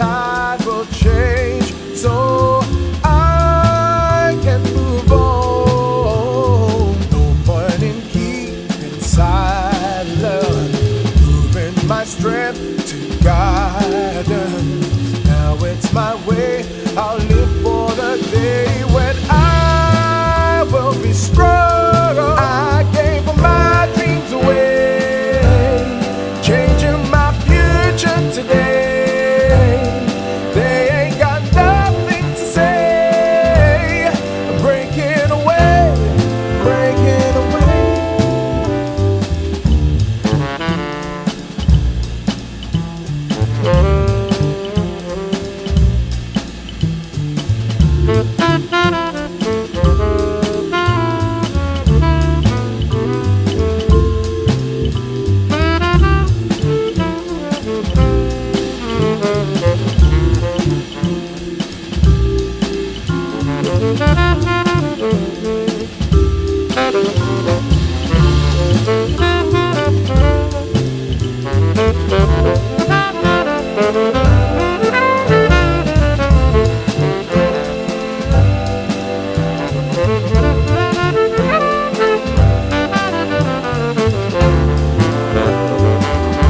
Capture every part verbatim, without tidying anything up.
tide will change so I can move on. No point in keeping silent, moving my strength to guidance. Now it's my way, I'll live for the day when I will be strong. I gave my dreams away, changing my future today. They ain't got nothing to say. I'm breaking away, breaking away.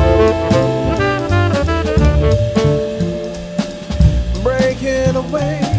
Breaking away.